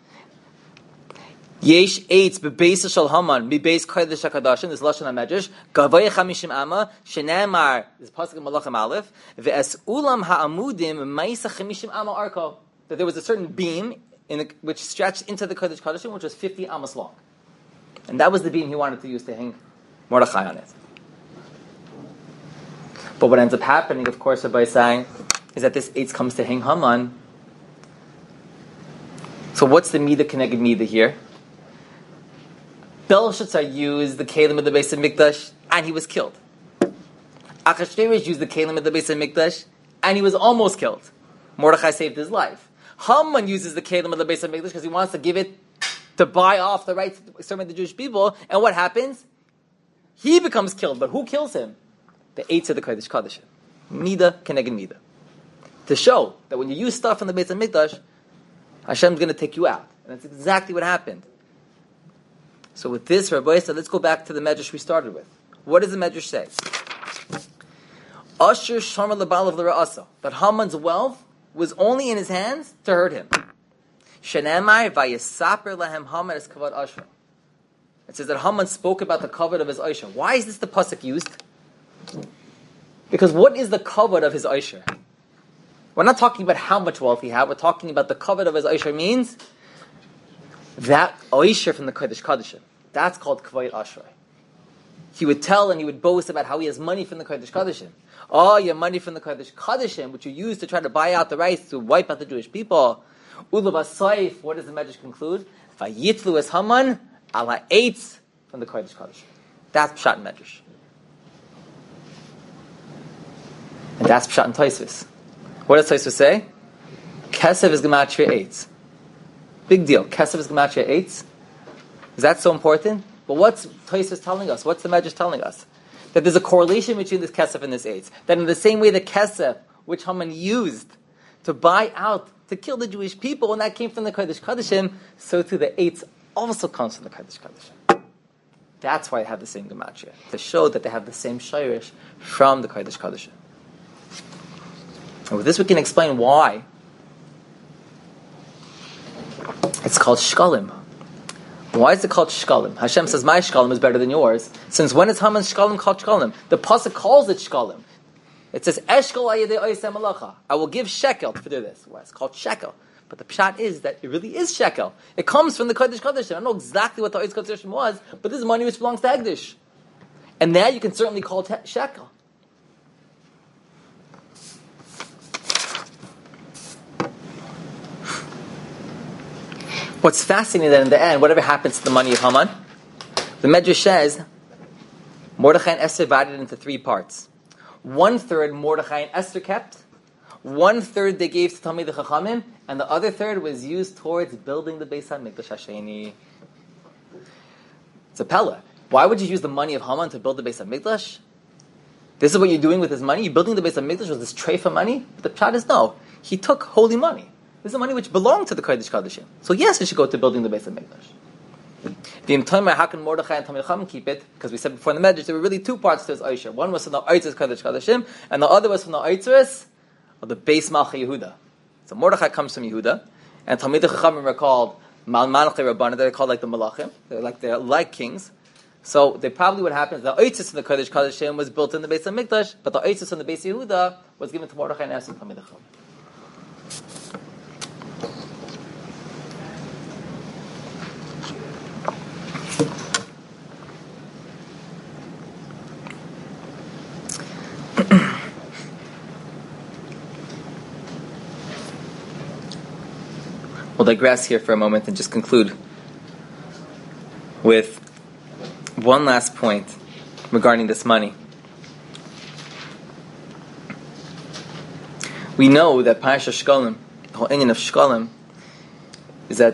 Yesh eitz bebeis shel Haman bebeis Kodesh HaKadoshim, this Lashon HaMedrash, Gavay chamishim ama, shenemar, this Pasuk in Malachim Aleph, ve'es ulam ha'amudim ma'isa chamishim ama arko. That there was a certain beam in the, which stretched into the Kodesh Kodeshim, which was fifty amos long. And that was the beam he wanted to use to hang Mordechai on it. But what ends up happening, of course, by saying, is that this eitz comes to hang Haman. So what's the Midah Keneged Midah here? Belshazzar used the Kalim of the Beis HaMikdash, and he was killed. Achashverosh used the Kalim of the Beis HaMikdash, and he was almost killed. Mordechai saved his life. Haman uses the Kalim of the Beis HaMikdash because he wants to give it, to buy off the right to exterminate the Jewish people, and what happens? He becomes killed, but who kills him? The eitz of the Kodesh Kodeshim. Midah Keneged Midah. To show that when you use stuff from the Beis HaMikdash, Hashem's going to take you out. And that's exactly what happened. So with this, Rabbi said, let's go back to the Medrash we started with. What does the Medrash say? Asher Shamar Lebal of L'Ra'asa. That Haman's wealth was only in his hands to hurt him. Shenemar Vayesaper Lahem Haman es Kavod Asher. It says that Haman spoke about the kavod of his Asher. Why is this the pasuk used? Because what is the kavod of his Asher? We're not talking about how much wealth he had. We're talking about the kavod of his Asher means that Asher from the Kodesh Kodeshim. That's called Kavod Asher. he would tell and he would boast about how he has money from the Kodesh Kodeshim. Oh, you have money from the Kodesh Kodeshim, which you use to try to buy out the rights to wipe out the Jewish people. Ulav Asayif, what does the Medrash conclude? Vayitlu es Haman ala eitz from the Kodesh Kodeshim. That's Pshat and Medrash. And that's Pshat and Tosfos. What does Tosfos say? Kesef is Gematria eitz. Big deal. Kesef is Gematria eitz. Is that so important? But what's Tosfos telling us? What's the Medrash telling us? That there's a correlation between this Kesef and this eitz. That in the same way the Kesef, which Haman used to buy out, to kill the Jewish people, and that came from the Kodesh Kodeshim, so too the eitz also comes from the Kodesh Kodeshim. That's why they have the same Gematria. To show that they have the same Shirish from the Kodesh Kodeshim. And with this we can explain why it's called Shkalim. Why is it called Shkalim? Hashem says, my Shkalim is better than yours. Since when is Haman's Shkalim called Shkalim? The Pasuk calls it Shkalim. It says, Eshkol ayedei oisem malacha. I will give shekel to do this. Well, it's called shekel. But the pshat is that it really is shekel. It comes from the Kodesh Kodeshim. I don't know exactly what the Ois Kodeshim was, but this is money which belongs to Hegdish. And now you can certainly call it shekel. What's fascinating that in the end, whatever happens to the money of Haman, the Medrash says, Mordechai and Esther divided into three parts. One third Mordechai and Esther kept, one third they gave to Talmidei Chachamim, and the other third was used towards building the Beis HaMikdash Hasheni. It's a pella. Why would you use the money of Haman to build the Beis HaMikdash? This is what you're doing with his money? You're building the Beis HaMikdash with this treifa money? But the pshat is no. He took holy money. This is money which belonged to the Kodesh Kodeshim. So yes, it should go to building the Beis HaMikdash. V'im Tomer, how can Mordechai and Talmidei Chachamim keep it? Because we said before in the Medrash, there were really two parts to his Oisher. One was from the Oitzes Kodesh Kodeshim, and the other was from the Oitzes of the Beis Malchei Yehuda. So Mordechai comes from Yehuda, and Talmidei Chachamim are called Mal Malchei Rabbanan. They're called like the Malachim. They're like they're like kings. So they probably what happened is the Oitzes in the Kodesh Kodeshim was built in the Beis HaMikdash, but the Oitzes in the Beis Yehuda was given to Mordechai and Esther and Talmidei Chachamim. We'll digress here for a moment and just conclude with one last point regarding this money. We know that Parashat Shkalim, the whole inyan of Shkalim, is that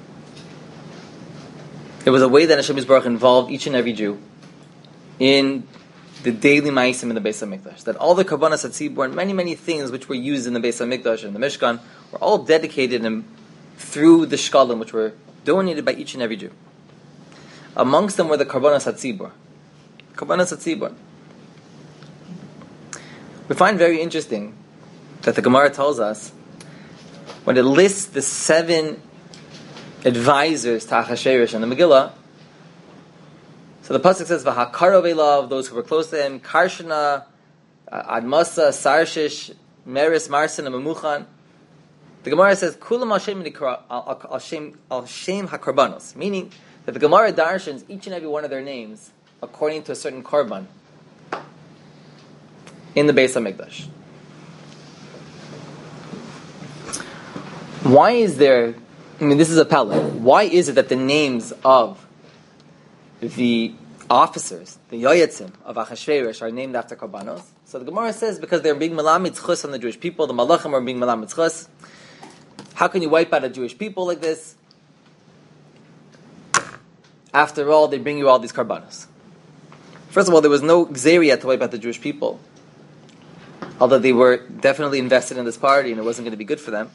it was a way that Hashem Yisbarach involved each and every Jew in the daily ma'asim in the Beis HaMikdash. That all the Karbanos HaTzibur and many, many things which were used in the Beis HaMikdash and the Mishkan were all dedicated and through the Shkalim, which were donated by each and every Jew. Amongst them were the Karbanos HaTzibur. Karbanos HaTzibur. We find very interesting that the Gemara tells us, when it lists the seven advisors to Achashverosh in the Megillah, so the pasuk says, "V'hakarov elav," those who were close to him, Karshana, Admasa, Sarshish, Meris, Marsin, and Memuchan. The Gemara says, "Kulam al shem al shem hakarbanos," meaning that the Gemara darshans each and every one of their names according to a certain korban in the Beis HaMikdash. Why is there? I mean, this is a pella. Why is it that the names of the officers, the yoyetzim of Achashverosh, are named after korbanos? So the Gemara says because they're being malamid chus on the Jewish people. The malachim are being malamid chus. How can you wipe out a Jewish people like this? After all, they bring you all these karbanos. First of all, there was no gzeria to wipe out the Jewish people, although they were definitely invested in this party and it wasn't going to be good for them.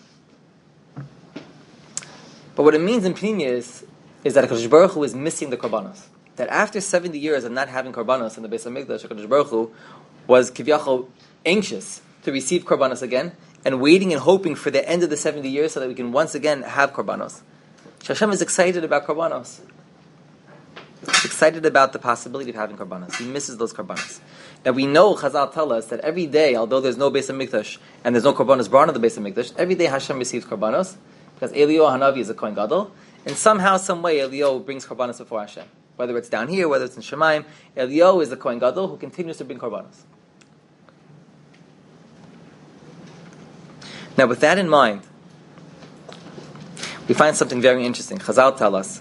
But what it means in Pnimiyus is, is that HaKadosh Baruch Hu is missing the karbanos. That after seventy years of not having karbanos in the Beis HaMikdash, HaKadosh Baruch Hu was kivyachol anxious to receive karbanos again, and waiting and hoping for the end of the seventy years so that we can once again have korbanos. Hashem is excited about korbanos. He's excited about the possibility of having korbanos. He misses those korbanos. Now we know, Chazal tell us, that every day, although there's no Beis HaMikdash and there's no korbanos brought in the Beis HaMikdash, every day Hashem receives korbanos, because Eliyahu Hanavi is a Kohen Gadol, and somehow, some way, Eliyahu brings korbanos before Hashem. Whether it's down here, whether it's in Shemaim, Eliyahu is the Kohen Gadol who continues to bring korbanos. Now, with that in mind, we find something very interesting. Chazal tell us.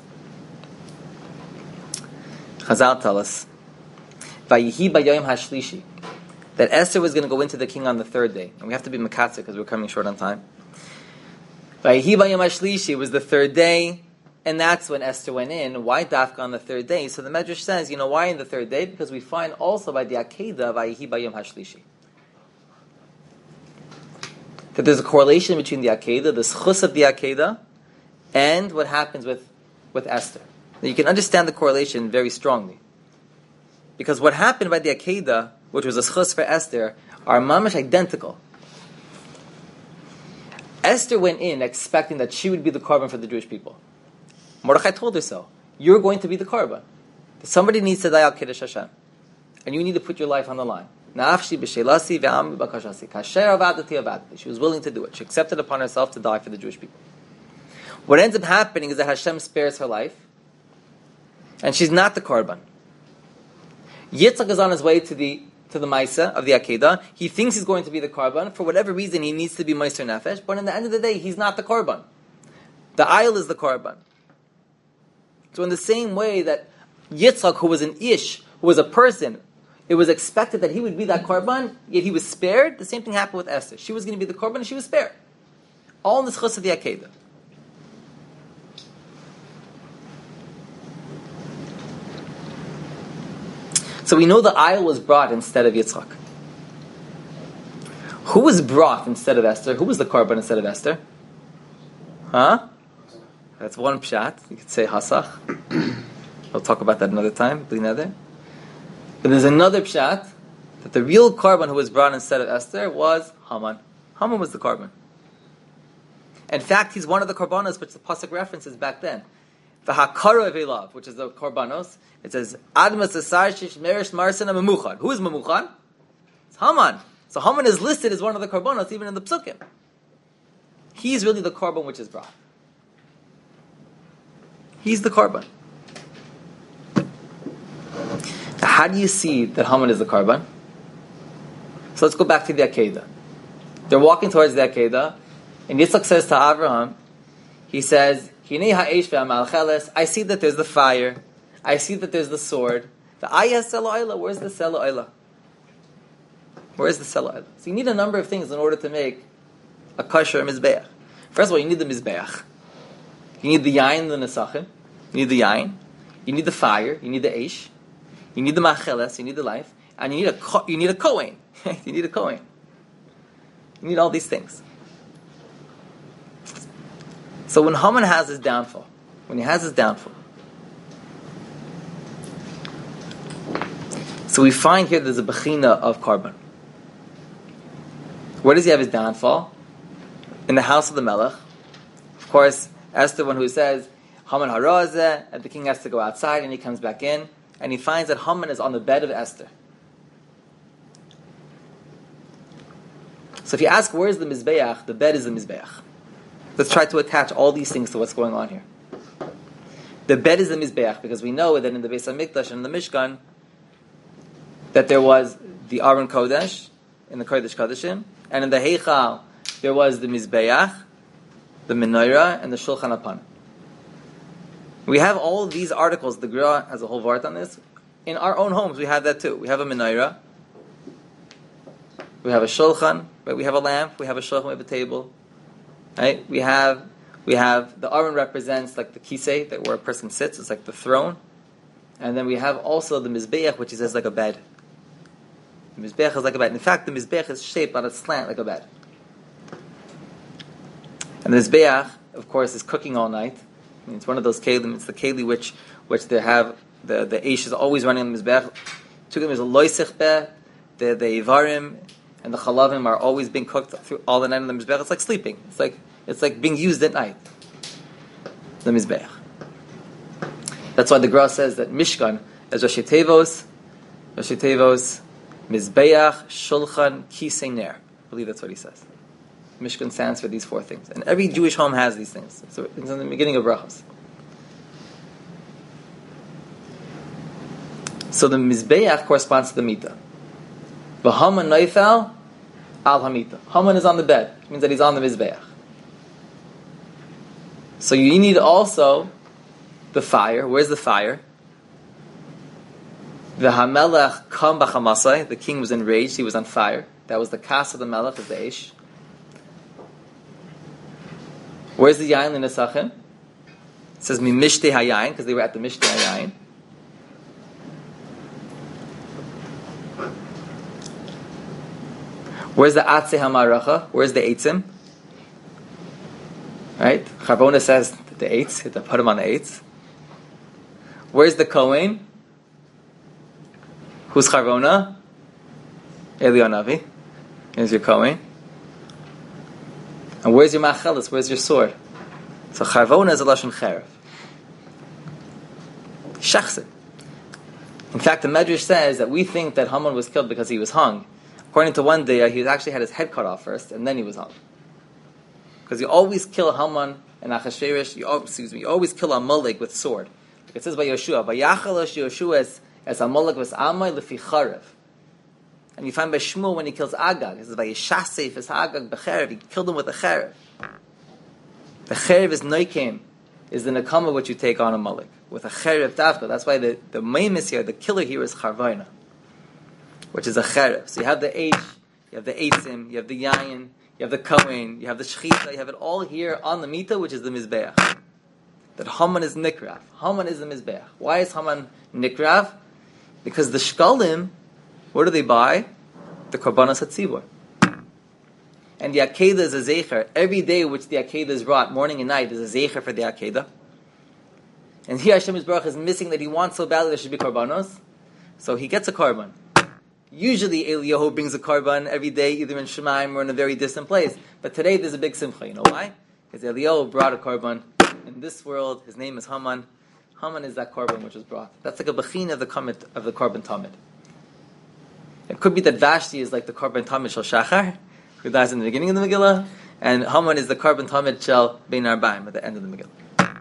Chazal tell us, Vayihi b'yom hashlishi, that Esther was going to go into the king on the third day, and we have to be mekatzer because we're coming short on time. Vayihi b'yom hashlishi was the third day, and that's when Esther went in. Why dafka on the third day? So the Medrash says, you know why in the third day? Because we find also by the Akedah, Vayihi b'yom hashlishi, that there's a correlation between the Akedah, the schus of the Akedah, and what happens with, with Esther. Now you can understand the correlation very strongly. Because what happened by the Akedah, which was a schus for Esther, are mamash identical. Esther went in expecting that she would be the korban for the Jewish people. Mordechai told her so. You're going to be the korban. Somebody needs to die al Kiddush Hashem. And you need to put your life on the line. She was willing to do it. She accepted upon herself to die for the Jewish people. What ends up happening is that Hashem spares her life, and she's not the korban. Yitzchak is on his way to the to the Maisa of the Akedah. He thinks he's going to be the korban. For whatever reason, he needs to be Meiser Nefesh, but in the end of the day, he's not the korban. The Ayil is the korban. So in the same way that Yitzchak, who was an Ish, who was a person, it was expected that he would be that korban, yet he was spared. The same thing happened with Esther. She was going to be the korban, and she was spared. All in the schus of the Akedah. So we know the Ayil was brought instead of Yitzchak. Who was brought instead of Esther? Who was the korban instead of Esther? Huh? That's one pshat. You could say Hasach. We'll talk about that another time. But there's another pshat that the real korban who was brought instead of Esther was Haman. Haman was the korban. In fact, he's one of the korbanos which the pasuk references back then. The Hakara Velav, which is the korbanos. It says, Admas Asar Shish Merish Marsana Memuchan. Who is Memuchan? It's Haman. So Haman is listed as one of the korbanos, even in the psukim. He's really the korban which is brought. He's the korban. Now, how do you see that Haman is the korban? So let's go back to the Akedah. They're walking towards the Akedah, and Yitzchak says to Abraham, he says, I see that there's the fire. I see that there's the sword. The ayah selo oila. Where's the selo oila? Where's the selo oila? So you need a number of things in order to make a kosher mizbeach. First of all, you need the mizbeach. You need the yain, the nesachim. You need the yain. You need the fire. You need the eish. You need the macheles. You need the life, and you need a you need a kohen. You need a kohen. You need all these things. So when Haman has his downfall, when he has his downfall, so we find here there's a bechina of korban. Where does he have his downfall? In the house of the Melech. Of course, Esther, one who says, Haman harazeh, and the king has to go outside, and he comes back in, and he finds that Haman is on the bed of Esther. So if you ask, where's the Mizbeach? The bed is the Mizbeach. Let's try to attach all these things to what's going on here. The bed is the Mizbeach, because we know that in the Beis HaMikdash and the Mishkan, that there was the Aron Kodesh, in the Kodesh Kodeshim, and in the Heichal, there was the Mizbeach, the Menorah, and the Shulchan Apan. We have all these articles, the Gra has a whole vart on this. In our own homes, we have that too. We have a Menorah, we have a Shulchan, right? We have a lamp, we have a Shulchan, we have a table. Right? We have we have the Aron represents like the kisei, that where a person sits, it's like the throne. And then we have also the Mizbeach, which is as like a bed. The Mizbeach is like a bed. In fact, the Mizbeach is shaped on a slant like a bed. And the Mizbeach, of course, is cooking all night. I mean, it's one of those kelim. It's the keli which which they have the the eish is always running on the Mizbeach. Two of them is a loisich beh, the the ivarim and the chalavim are always being cooked through all the night on the Mizbeach. It's like sleeping. It's like it's like being used at night. The Mizbeach. That's why the Gra says that Mishkan is Rashi Tevos, Rashi Tevos, Mizbeach, Shulchan, Kisei Ner. I believe that's what he says. Mishkan stands for these four things. And every Jewish home has these things. So it's in the beginning of Brachos. So the Mizbeach corresponds to the Mita. V'Haman Noifel al Hamita. Haman is on the bed, which means that he's on the Mizbeach. So you need also the fire. Where's the fire? The Hamelech kam b'chamasai. The king was enraged. He was on fire. That was the kas of the Melech, is the Eish. Where's the Yain in the Nesachim? It says Mimishte Hayayin, because they were at the Mishte Hayayin. Where's the Atze Hamaracha? Where's the Eitzim? Right? Charbona says the Eitz, to put him on the Eitz. Where's the Kohen? Who's Charbona? Elionavi. Here's your Kohen. And where's your Machelis? Where's your sword? So Charvona is a Lashon Cherev. Shachsit. In fact, the Medrash says that we think that Haman was killed because he was hung. According to one day, he actually had his head cut off first, and then he was hung. Because you always kill Haman and Achashverosh, you always, excuse me, you always kill Amalek with sword. Like it says by Yeshua, Vayachalosh Yeshua as, as Amalek was Amai lefi Charev. And you find by Shmuel when he kills Agag, it says Vayishasef as Agag b'Cherev, he killed him with a Cherev. The Cherev is Noikem, is the Nakama which you take on Amalek, with a Cherev Davka. That's why the, the main here, the killer here is Charvaina, which is a Cherev. So you have the H, you have the Eitzim, you have the Yayin, you have the Kohen, you have the Shechita, you have it all here on the Mita, which is the Mizbeach. That Haman is Nikrav. Haman is the Mizbeach. Why is Haman Nikrav? Because the Shkalim, what do they buy? The Korbanos HaTzibur. And the Akedah is a Zecher. Every day which the Akedah is brought, morning and night, is a Zecher for the Akedah. And here Hashem Yisbarach is missing that he wants so badly there should be Korbanos. So he gets a Korban. Usually Eliyahu brings a Korban every day, either in Shemaim or in a very distant place. But today there's a big Simcha. You know why? Because Eliyahu brought a Korban. In this world, his name is Haman. Haman is that Korban which was brought. That's like a Bechin of the Korban, of the Korban Tamid. It could be that Vashti is like the Korban Tamid Shel Shachar, who dies in the beginning of the Megillah, and Haman is the Korban Tamid Shel Bein Arbaim at the end of the Megillah.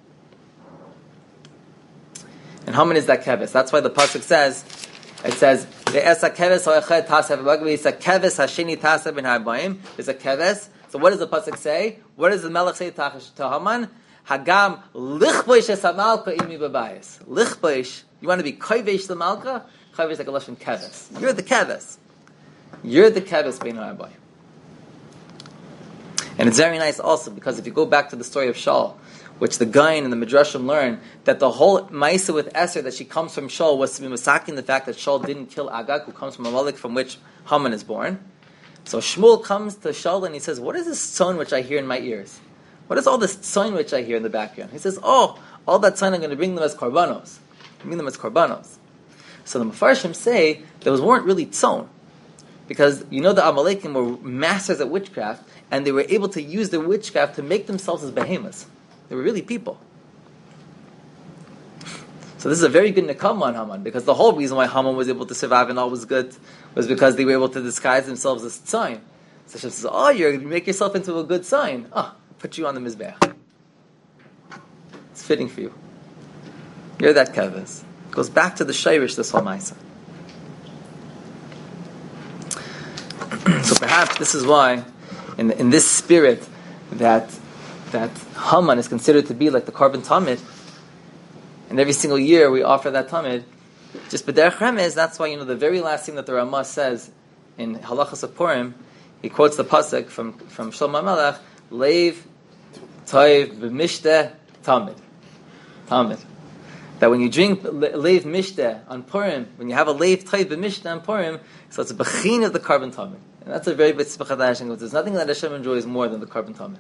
And Haman is that Keves. That's why the pasuk says, it says, "Ve'es hakeves ha'echad tasev v'bagvi a keves hasheni tasev ben ha'arbaim." There's a keves. So what does the pasuk say? What does the Melech say to Haman? Hagam lichboish es hamalka imi b'bayis. Lichboish. You want to be kovesh the malka? Kovesh like a lashon keves. You're the keves. You're the keves ben ha'arbaim. And it's very nice also because if you go back to the story of Shaul, which the Gaon and the Midrashim learn, that the whole Maisa with Esther, that she comes from Shaul, was to be masaking the fact that Shaul didn't kill Agag, who comes from Amalek, from which Haman is born. So Shmuel comes to Shaul and he says, what is this son which I hear in my ears? What is all this son which I hear in the background? He says, oh, all that son I'm going to bring them as korbanos. Bring them as korbanos. So the Mefarshim say those weren't really tzon. Because you know the Amalekim were masters at witchcraft, and they were able to use their witchcraft to make themselves as behemoths. They were really people. So this is a very good nekama on Haman, because the whole reason why Haman was able to survive and all was good was because they were able to disguise themselves as sign. So Hashem says, oh, you're, you make yourself into a good sign. Ah, oh, put you on the Mizbeach. It's fitting for you. You're that keves. It goes back to the Shayrish, this whole Maisa. So perhaps this is why, in, in this spirit, that that Haman is considered to be like the Korban Tamid, and every single year we offer that Tamid, just B'derech Remez, that's why, you know, the very last thing that the Ramah says in Halachas of Purim, he quotes the pasuk from, from Shlomo Melech, Leiv Toiv B'mishteh Tamid. Tamid. That when you drink Leiv Mishteh on Purim, when you have a Leiv Toiv B'mishteh on Purim, so it's a Bechin of the Korban Tamid. And that's a very bit Tzipachadash, there's nothing that Hashem enjoys more than the Korban Tamid.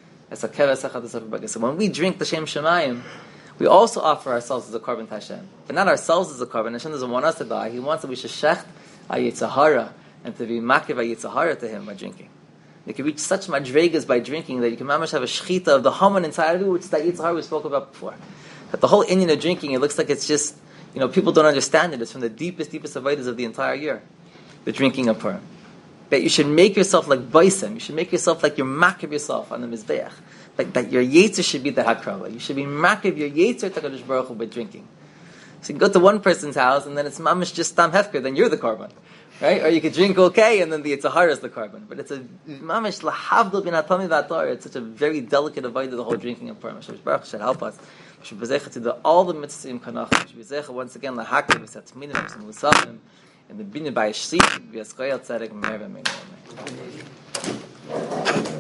So when we drink the Shem Shemayim, we also offer ourselves as a korban to Hashem. But not ourselves as a korban. Hashem doesn't want us to die. He wants that we should shecht a Yitzhahara and to be makiv a Yitzhahara to Him by drinking. You can reach such madregas by drinking that you can mamash have a shechita of the Haman inside of you, which is that Yitzhahara we spoke about before. That the whole Indian of drinking, it looks like it's just, you know, people don't understand it. It's from the deepest, deepest avodas of the entire year. The drinking of Purim. That you should make yourself like Baisim. You should make yourself like you're makiv yourself on the Mizbeach. Like that your Yetzer should be the Hakrava. You should be makiv your Yetzer to Kadosh Baruch Hu by drinking. So you can go to one person's house, and then it's mamish just tam hefker, then you're the korban. Right? Or you could drink okay, and then the Yitzhahara is the korban. But it's a mamish lahavdil bin hatami v'atar. It's such a very delicate avoid of the whole drinking of Purim. Hashem Baruch should help us. We should be zecha to do all the mitzvahs in Kanach. We should be zecha once again lahakir v'satzminim v'samusafim and the binyan by a shliach v'yaskoyel tzedek me'er v'me'er.